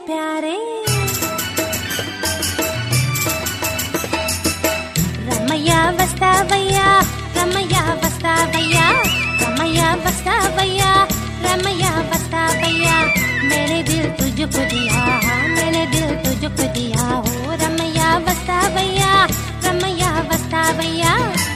प्यारे रमैया वस्तावैया रमैया वस्तावैया रमैया वस्तावैया रमैया वस्तावैया मेरे दिल तुझको दिया मैंने दिल तुझको दिया हो रमैया वस्तावैया रमैया वस्तावैया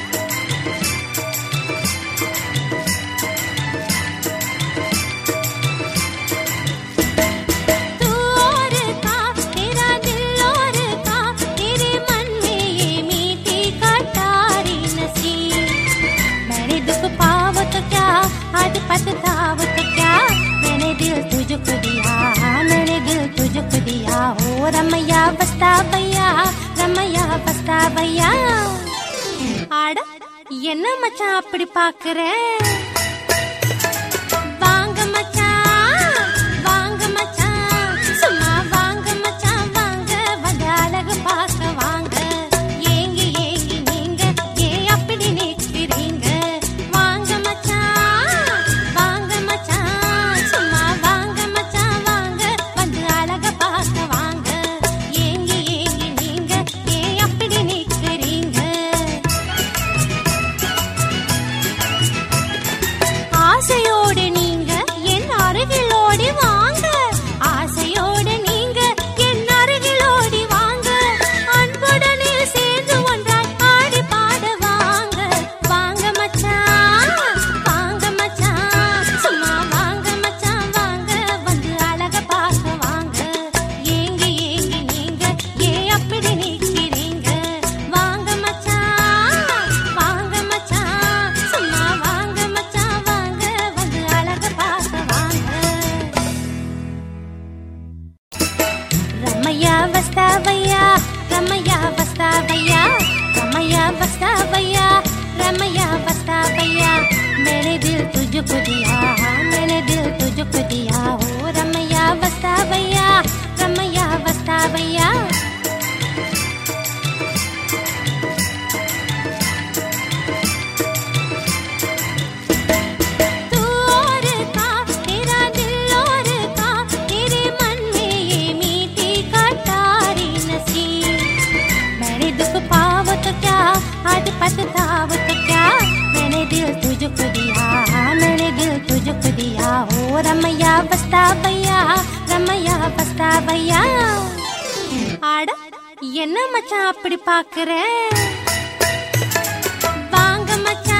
पछतावा तो क्या मैंने दिल तुझको दिया मैंने दिल तुझको दिया हो रमैया वस्तावैया रमैया वस्तावैया आड़ என்ன மச்சான் அப்படி பாக்குற வாங்க மச்சான் சும்மா வாங்க மச்சான் வாங்க வந்து அழகு பார்க்க வாங்க ஏங்கி ஏங்கி நீங்க ஏன் அப்படி நிக்கிறீங்க வாங்க மச்சான் சும்மா வாங்க மச்சான் வாங்க வந்து அழக பார்க்க வாங்க ஏங்கி ஏங்கி நீங்க ஏன் அப்படி நிக்கிறீங்க ஆசையோடு நீங்க என் அருகில் ஓடி வாங்க ஆசையோடு நீங்க என் அருகில் ஓடி வாங்க அன்புடனே சேர்ந்து ஒன்றாய் ஆடி பாட வாங்க வாங்க மச்சான் சும்மா வாங்க மச்சான் வாங்க வந்து அழக பார்க்க வாங்க ஏங்கி ஏங்கி நீங்க ஏன் அப்படி நிக்கிறீங்க வாங்க மச்சான் சும்மா வாங்க மச்சான் வாங்க வந்து அழக பார்க்க வாங்க रमैया वस्तावैया रमैया वस्तावैया रमैया वस्तावैया रमैया वस्तावैया मेरे दिल तुझको दिया मैंने दिल तुझको दिया हो रमैया वस्तावैया रमैया वस्तावैया तू और का तेरा दिल और का तेरे मन में ये मीठी कटारी नसीब मैंने दुख पाव तो क्या आज पछतावा तो क्या मैंने दिल तुझको दिया मैंने दिल तुझको दिया हो रमैया वस्तावैया रमैया वस्तावैया आड़ என்ன மச்சான் அப்படி பாக்குற வாங்க மச்சான்